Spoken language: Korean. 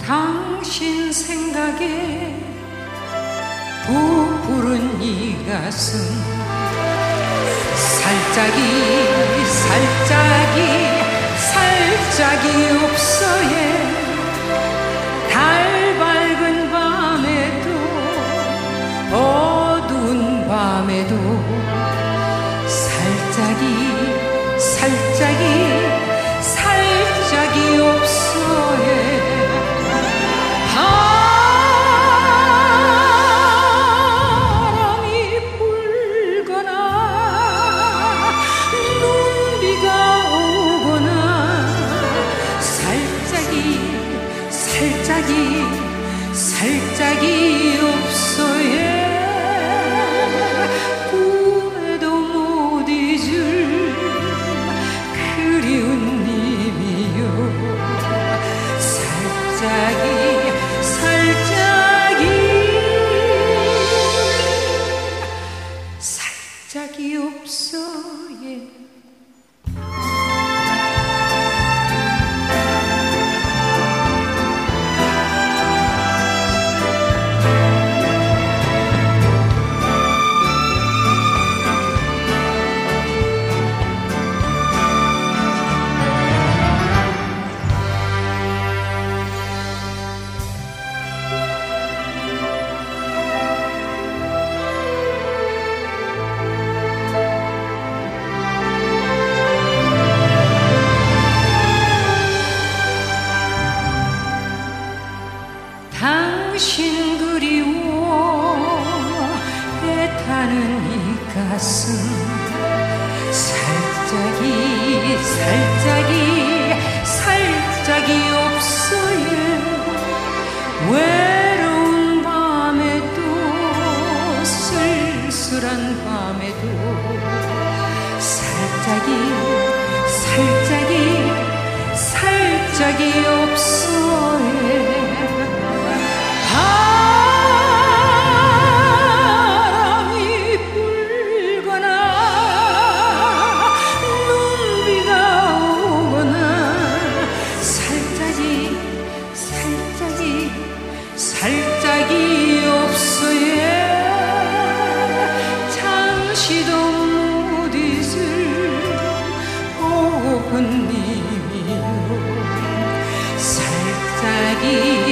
당신 생각에 부푸른 이 가슴 살짝이 없어에 달 밝은 밤에도 어두운 밤에도 살짝이 없어에 살짝이 없어에 꿈에도 못 잊을 그리운 님이요 살짝이 없어에 당신 그리워 애타는 이 가슴 살짝이 없어요 외로운 밤에도 쓸쓸한 밤에도 살짝이 없어요 살짝이 없어에 잠시도 못 잊을 보고픈 님이요 살짝이